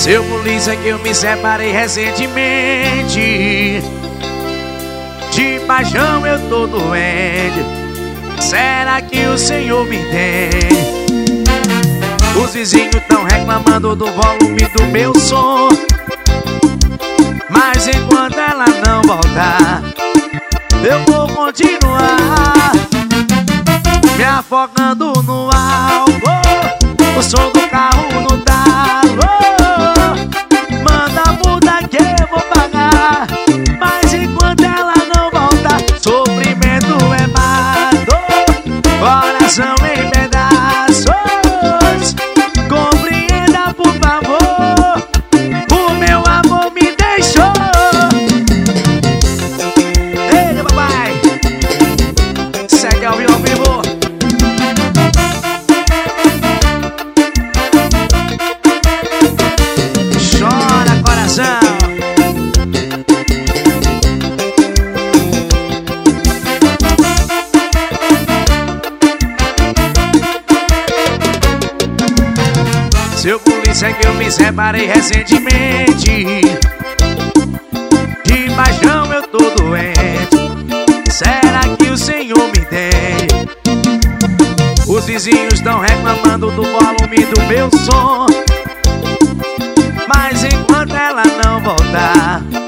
Seu polícia que eu me separei recentemente. De paixão eu tô doente. Será que o Senhor me entende? Os vizinhos tão reclamando do volume do meu som, mas enquanto ela não voltar, eu vou continuar me afogando no álcool, o som do carro no talo. Manda a multa que eu vou pagar, mas enquanto ela não voltar, sofrimento é mato, coração em pedaços. Compreenda, por favor, o meu amor me deixou. Ei, papai, segue ao vivo. Chora, coração. Seu polícia que eu me separei recentemente. De paixão eu tô doente. Será que o Senhor me entende? Os vizinhos estão reclamando do volume do meu som, mas enquanto ela não voltar,